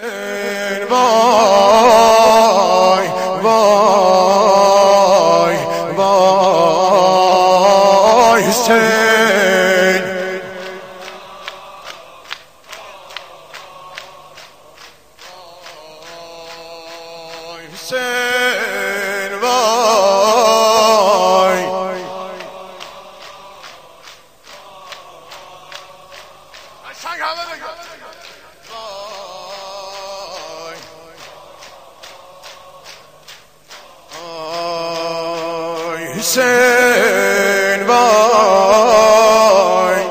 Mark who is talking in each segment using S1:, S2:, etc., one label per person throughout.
S1: وای وای وای حسین حسین وای حسین وای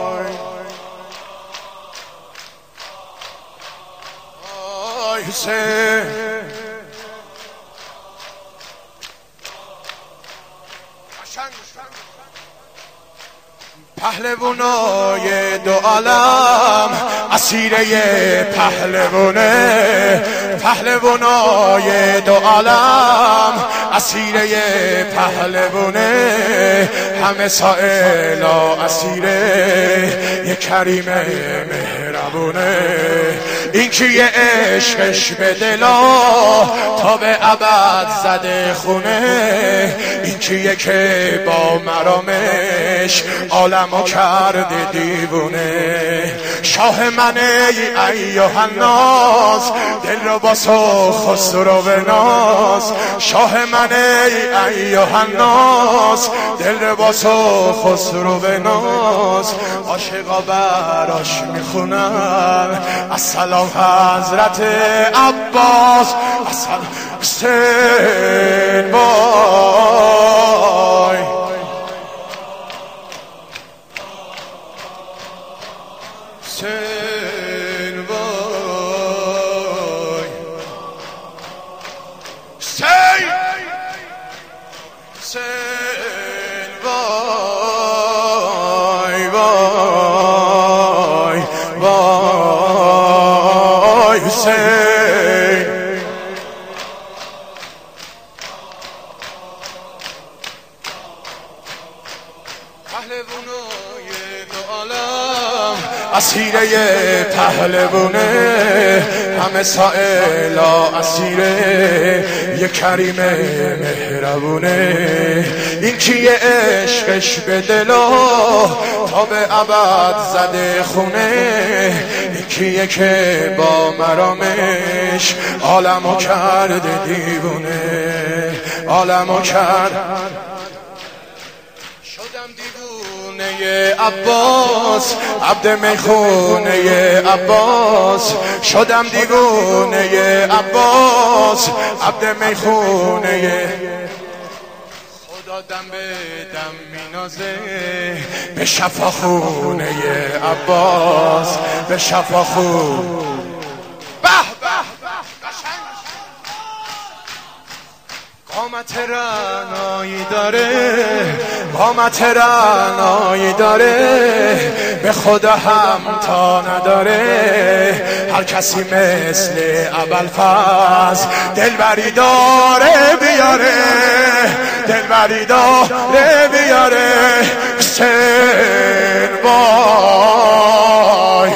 S1: حسین پهلوانای دو عالم اسیره پهلوانه پهلوانای دو عالم اسیره پهلوانه همه سائلا اسیره یک کریم مهربونه این کیه عشقش به دلا تا به ابد زده خونه این کیه که با مرامش عالمو کرده دیوونه شاه من ای ایها الناس دل رو باسو خسرو ناز شاه من ای ایها الناس دل رو باسو خسرو ناز عاشقا براش میخونن السلام حضرت عباس السلام حسین وای حسین وای حسین حسین وای وای وای حسین پهلوانای دو عالم اسیره پهلوانه همه سائلا اسیره یک کریم مهربونه این کیه عشقش به دلا تا به ابد زده خونه این کیه که با مرامش عالمو کرده دیوونه عالمو کرد شدم دیوونه عباس عبد میخونه عباس شدم دیوونه عباس عبد میخونه خدا دم به دم مینازه به شفاخونه عباس به شفاخونه قامت رعنایی داره قامت رعنایی داره به خدا همتا نداره هر کسی مثل ابوالفضل دلبری داره بیاره دلبری داره بیاره حسین وای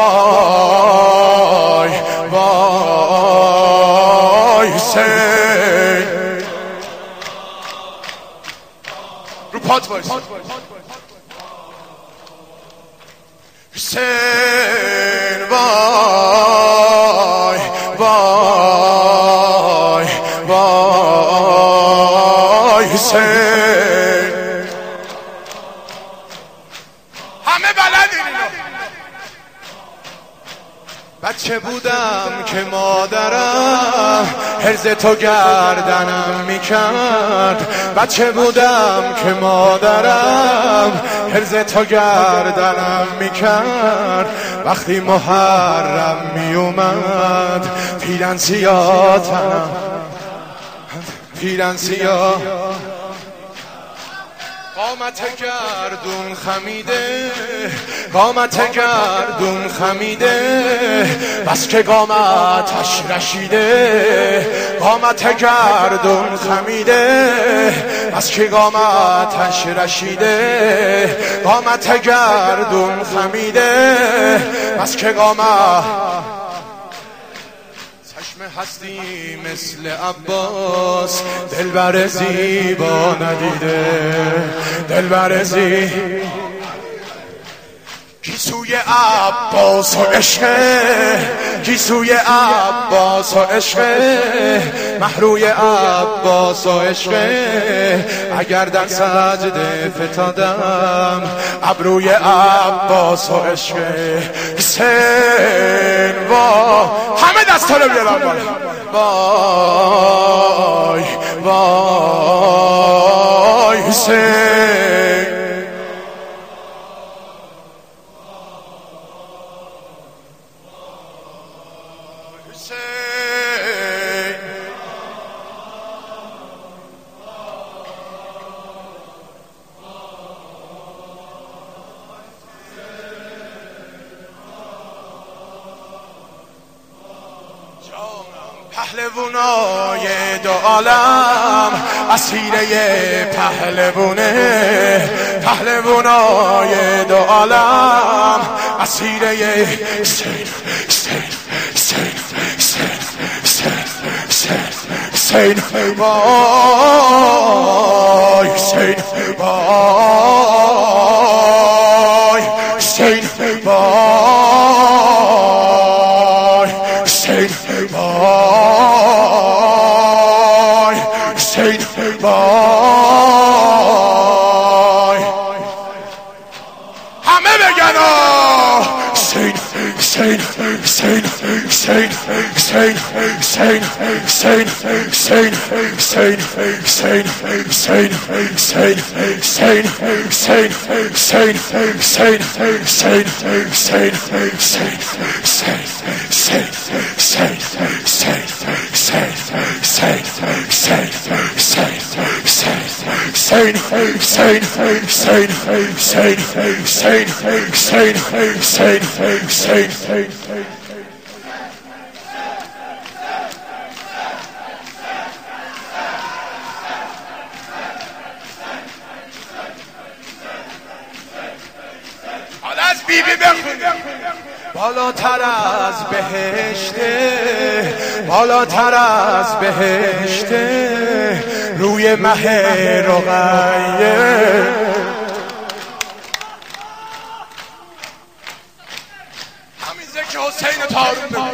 S1: وای وای حسین رو پات وایس حسین وای وای وای حسین همه بلدین اینو بچه بودم که مادرم هرز تو گردنم میکرد بچه بودم که مادرم هرز تو گردنم میکرد وقتی محرم میومد پیرن سیاه تنم پیرن سیاه قامت گردون خمیده قامت گردون خمیده بس که قامتش رشیده قامت گردون خمیده بس که قامتش رشیده قامت گردون خمیده بس که قامت همه هستی مثل عباس، دلبر زیبا ندیده، دلبر زیبا گیسوی عباس و عشقه، گیسوی عباس و عشقه، محروی عباس و عشقه. اگر در سجده فتادم ابروی عباس و عشقه. حسین وای، همه دستا رو بیارم وای وای حسین. پهلوانای دو عالم اسیره پهلوونه، پهلوانای دو عالم اسیره حسین حسین حسین حسین حسین حسین وای حسین وای حسین وای حسین وای حسین وای. همه بگن حسین حسین حسین حسین حسین حسین حسین حسین حسین حسین حسین حسین حسین حسین حسین حسین حسین حسین بالاتر از بهشته، بالاتر از بهشته، روی مه رقیه. همین ذکر حسین طارمی.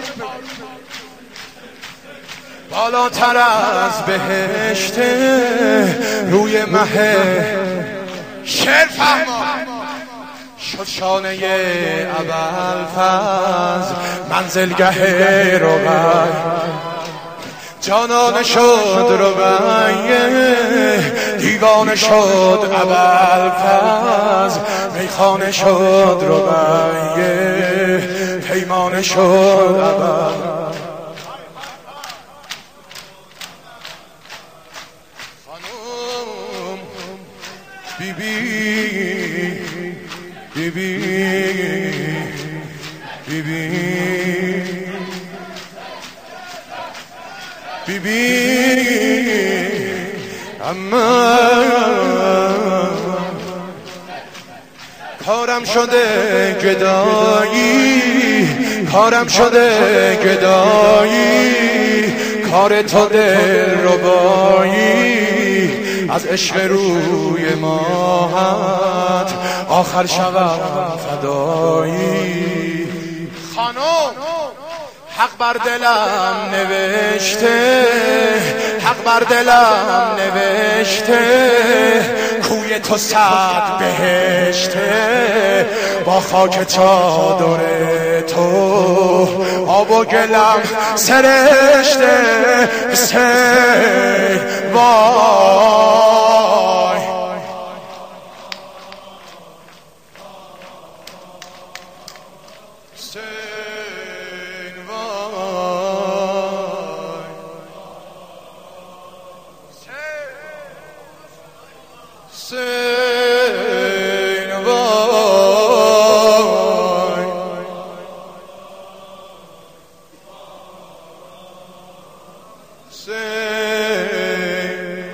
S1: بالاتر از بهشته، روی مه. شعر فهمان شد شانه ابوالفضل، منزلگه رقیه. جانانه شد رقیه، دیوانه شد ابوالفضل، میخانه شد رقیه، پیمانه شد ابوالفضل. خانم بیبی بیبی بیبی بیبی اما کارم شده گدایی، کارم شده گدایی، کار تو دلربایی، از عشق روی ماهت آخر شوم فدایی. خانم حق بر دلم نوشته، حق بر دلم نوشته، کوی تو صد بهشته، با خاک چادر تو آب و گلم سرشته. حسین وای حسین وای حسین وای حسین.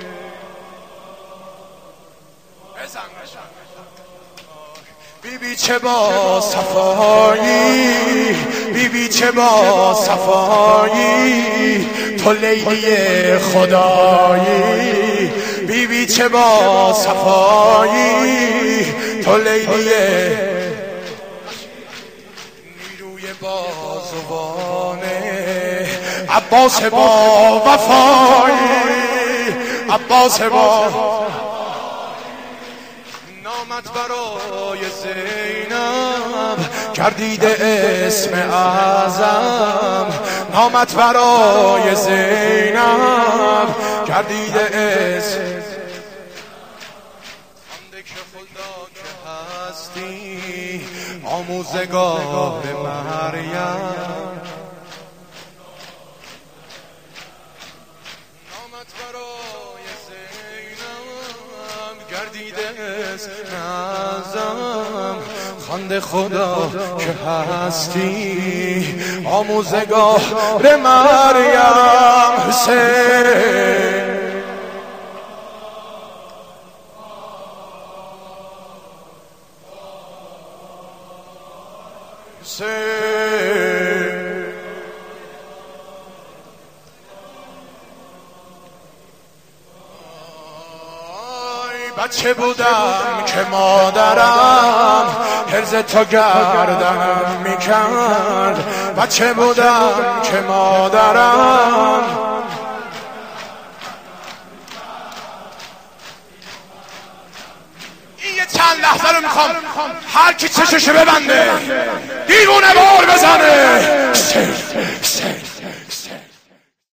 S1: بیبی چه با صفایی، بیبی چه با صفایی تو لیلی خدایی بیبی چه با صفایی تو لیلی نیروی بازوانه عباس با وفایی عباس با نامت برای زینب گردیده اسم اعظم نامت برای زینب گردیده اسم خنده که خدا که هستی آموزگار مریم نامت برای زینب گردیده اسم اعظم خنده خدا که هستی آموزگار مریم حسین بچه بودم که مادرم هرز تو گردم میکرد بچه بودم که مادرم این یه چند لحظه رو میخوام هر کی چششو ببنده دیوونه بار بزنه